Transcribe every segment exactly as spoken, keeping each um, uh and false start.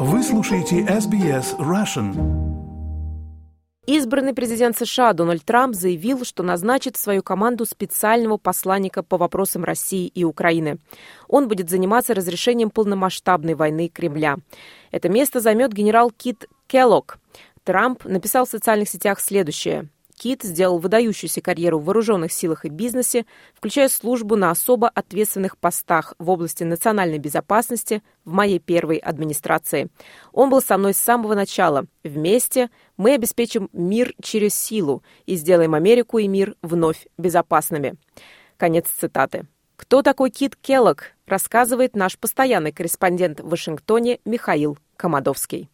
Вы слушаете эс би эс Russian. Избранный президент США Дональд Трамп заявил, что назначит в свою команду специального посланника по вопросам России и Украины. Он будет заниматься разрешением полномасштабной войны Кремля. Это место займет генерал Кит Келлог. Трамп написал в социальных сетях следующее. Кит сделал выдающуюся карьеру в вооруженных силах и бизнесе, включая службу на особо ответственных постах в области национальной безопасности в моей первой администрации. Он был со мной с самого начала. Вместе мы обеспечим мир через силу и сделаем Америку и мир вновь безопасными. Конец цитаты. Кто такой Кит Келлог, рассказывает наш постоянный корреспондент в Вашингтоне Михаил Комадовский.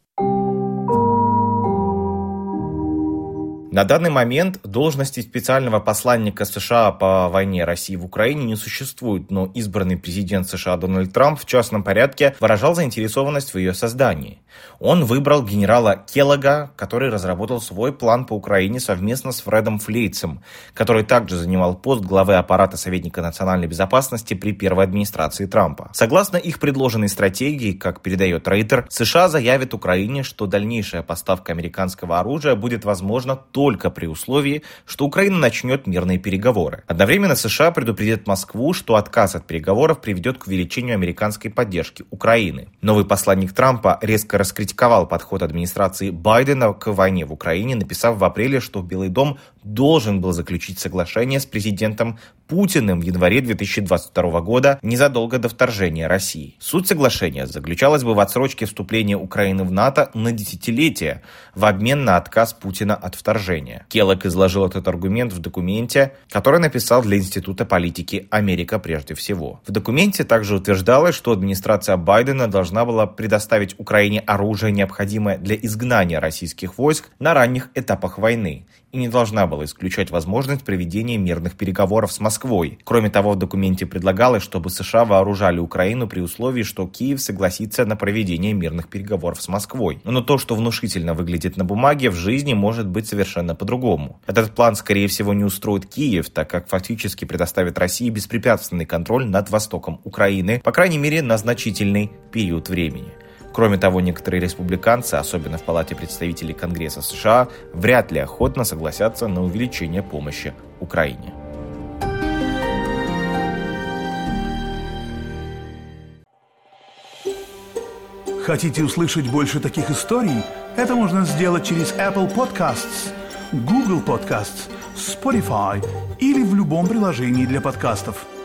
На данный момент должности специального посланника США по войне России в Украине не существует, но избранный президент США Дональд Трамп в частном порядке выражал заинтересованность в ее создании. Он выбрал генерала Келлога, который разработал свой план по Украине совместно с Фредом Флейтсом, который также занимал пост главы аппарата советника национальной безопасности при первой администрации Трампа. Согласно их предложенной стратегии, как передает Рейтер, США заявит Украине, что дальнейшая поставка американского оружия будет возможна только при условии, что Украина начнет мирные переговоры. Одновременно США предупредит Москву, что отказ от переговоров приведет к увеличению американской поддержки Украины. Новый посланник Трампа резко раскритиковал подход администрации Байдена к войне в Украине, написав в апреле, что Белый дом должен был заключить соглашение с президентом Путиным в январе две тысячи двадцать второго года, незадолго до вторжения России. Суть соглашения заключалась бы в отсрочке вступления Украины в НАТО на десятилетие в обмен на отказ Путина от вторжения. Келлог изложил этот аргумент в документе, который написал для Института политики «Америка прежде всего». В документе также утверждалось, что администрация Байдена должна была предоставить Украине оружие, необходимое для изгнания российских войск на ранних этапах войны, и не должна была исключать возможность проведения мирных переговоров с Москвой. Кроме того, в документе предлагалось, чтобы США вооружали Украину при условии, что Киев согласится на проведение мирных переговоров с Москвой. Но то, что внушительно выглядит на бумаге, в жизни может быть совершенно по-другому. Этот план, скорее всего, не устроит Киев, так как фактически предоставит России беспрепятственный контроль над востоком Украины, по крайней мере, на значительный период времени. Кроме того, некоторые республиканцы, особенно в Палате представителей Конгресса США, вряд ли охотно согласятся на увеличение помощи Украине. Хотите услышать больше таких историй? Это можно сделать через Apple Podcasts, Google Podcasts, Spotify или в любом приложении для подкастов.